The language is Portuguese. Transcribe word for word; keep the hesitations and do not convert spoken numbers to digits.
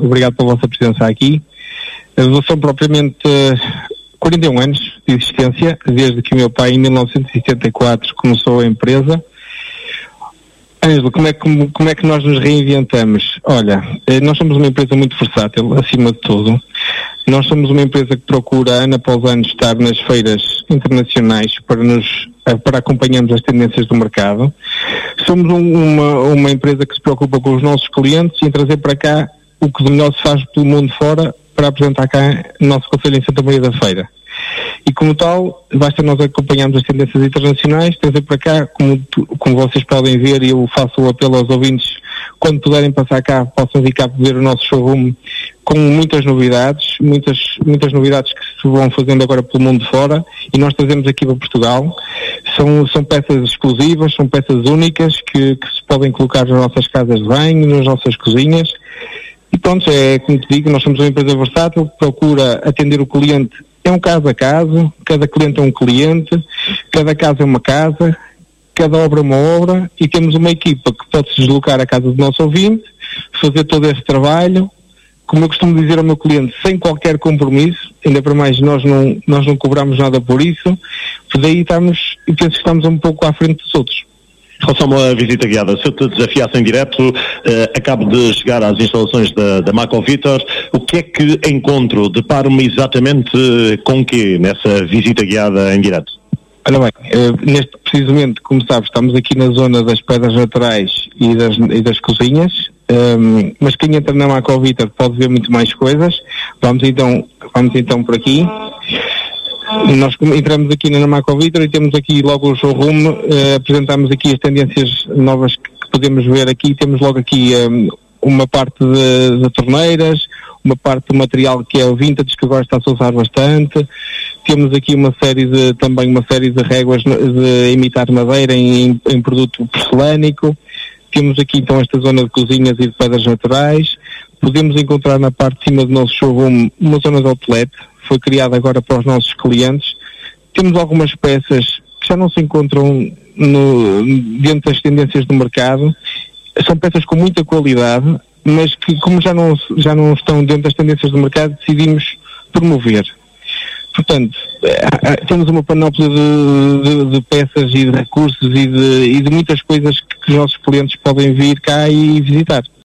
obrigado pela vossa presença aqui. São propriamente quarenta e um anos de existência, desde que o meu pai, em mil novecentos e setenta e quatro, começou a empresa. Ângelo, como é, que, como, como é que nós nos reinventamos? Olha, nós somos uma empresa muito versátil, acima de tudo. Nós somos uma empresa que procura, ano após ano, estar nas feiras internacionais para, nos, para acompanharmos as tendências do mercado. Somos um, uma, uma empresa que se preocupa com os nossos clientes e em trazer para cá o que de melhor se faz pelo mundo fora para apresentar cá no nosso Conselho em Santa Maria da Feira. E como tal, basta nós acompanharmos as tendências internacionais, trazer para cá, como, como vocês podem ver, e eu faço o apelo aos ouvintes, quando puderem passar cá, possam vir cá ver o nosso showroom com muitas novidades, muitas, muitas novidades que se vão fazendo agora pelo mundo fora, e nós trazemos aqui para Portugal. São, são peças exclusivas, são peças únicas que, que se podem colocar nas nossas casas de banho, nas nossas cozinhas. E pronto, é como te digo, nós somos uma empresa versátil que procura atender o cliente. É um caso a caso, cada cliente é um cliente, cada casa é uma casa, cada obra é uma obra, e temos uma equipa que pode se deslocar à casa do nosso ouvinte, fazer todo esse trabalho, como eu costumo dizer ao meu cliente, sem qualquer compromisso, ainda para mais nós não, nós não cobramos nada por isso, por daí estamos, e penso que estamos um pouco à frente dos outros. Em relação a uma visita guiada, se eu te desafiasse em direto, eh, acabo de chegar às instalações da, da Macovitor, o que é que encontro? Deparo-me exatamente com o quê nessa visita guiada em direto? Olha bem, eh, neste precisamente, como sabes, estamos aqui na zona das pedras naturais e das, e das cozinhas, um, mas quem entra na Macovitor pode ver muito mais coisas. Vamos então, vamos então por aqui. Nós entramos aqui na Macovitor e temos aqui logo o showroom, uh, apresentamos aqui as tendências novas que, que podemos ver aqui. Temos logo aqui um, uma parte de, de torneiras, uma parte do material que é o vintage, que agora está-se a usar bastante. Temos aqui uma série de, também uma série de réguas de imitar madeira em, em produto porcelânico. Temos aqui então esta zona de cozinhas e de pedras naturais. Podemos encontrar na parte de cima do nosso showroom uma zona de outlet, foi criada agora para os nossos clientes. Temos algumas peças que já não se encontram no, dentro das tendências do mercado. São peças com muita qualidade, mas que, como já não, já não estão dentro das tendências do mercado, decidimos promover. Portanto, temos uma panóplia de, de, de peças e de recursos e de, e de muitas coisas que, que os nossos clientes podem vir cá e visitar.